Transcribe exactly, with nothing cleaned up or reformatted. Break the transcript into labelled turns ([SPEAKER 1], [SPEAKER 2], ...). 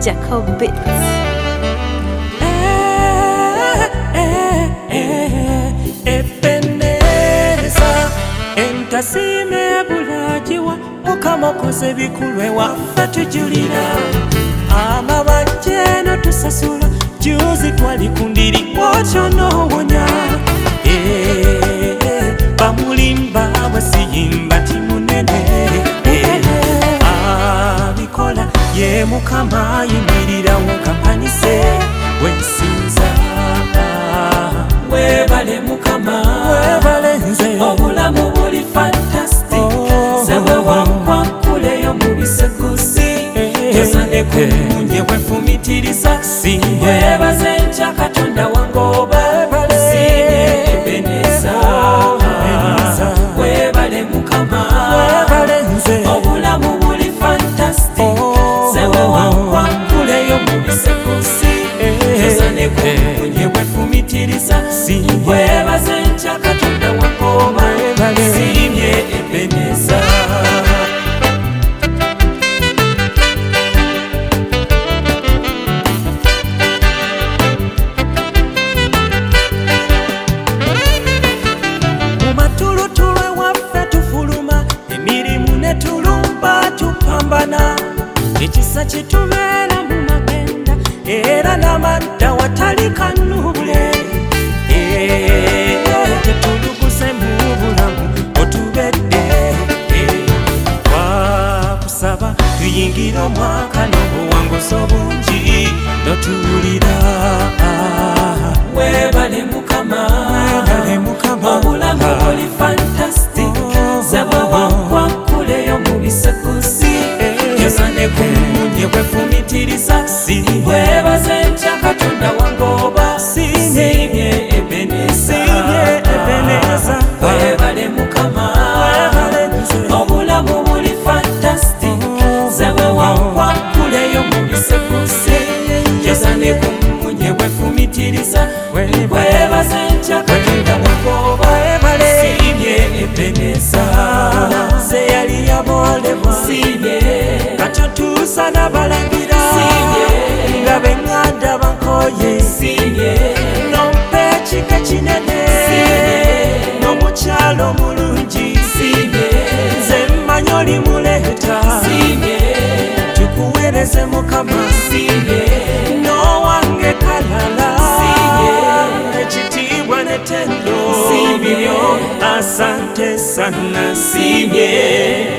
[SPEAKER 1] Jacob Beats.
[SPEAKER 2] Ebeneza entasime bulajiwa Mukama koze bikulwe waffe tujulira amabajje no tusasula juzi twalikundiri otyo n'owonya bamulimba bwesiyimba timunene abikola ye Mukama yimirira wukampanise wensinza webale Mukama webale nze obulamu buli fantastic zewe wankwankuleyo mu bisegusi yosane kumunye wefumitiriza webaze nca Katonda wange obale sinye Ebeneza webale Mukama webale nze obulamu buli fantastic zewe wankwankuleyo mu bisegusi yosane kumunye wefumitiriza webaze nca Katonda wange obale sinye Ebeneza. Mumatulutulwe waffe tufuluma emirimu ne tulumba tupambana ekisa kitubeera mu magenda era n'amadda watali kanubule tetuluguse mu bulamu otubedde twakusaba tuyingira omwaka n'obuwanguzi obungi notuwulira webale Mukama webale Mukama obulamu buli fantastic zebwe wankwankuleyo mu bisegusi yosane kumunye wefumitiriza webaze nca Katonda wange oba sinye Ebeneza webale Mukama webale nze obulamu buli fantastic zebwe wankwankuleyo mu bisegusi yosane kumunye wefumitiriza webaze nca Katonda wange oba sinye Ebeneza ze yali yabolebwa katutuusa n'abalangira nga benganda bankoye nompa ekika kinene n'omukyalo omulungi nze mmanyi olimuleeta tukuweereze Mukama n'owange kalala ekitiibwa n'ettendo bibyo asante sana sinye